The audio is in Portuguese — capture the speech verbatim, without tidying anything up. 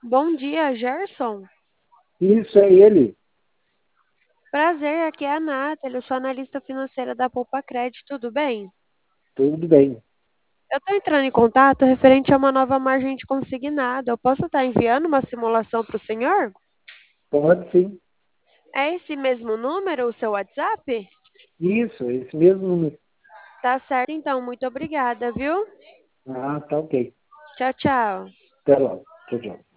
Bom dia, Gerson. Isso é ele. Prazer, aqui é a Nathalie, eu sou analista financeira da Poupa Crédito, tudo bem? Tudo bem. Eu estou entrando em contato referente a uma nova margem de consignado. Eu posso estar enviando uma simulação para o senhor? Pode sim. É esse mesmo número, o seu WhatsApp? Isso, esse mesmo número. Tá certo, então, muito obrigada, viu? Ah, tá ok. Tchau, tchau. Até logo. Tchau, tchau.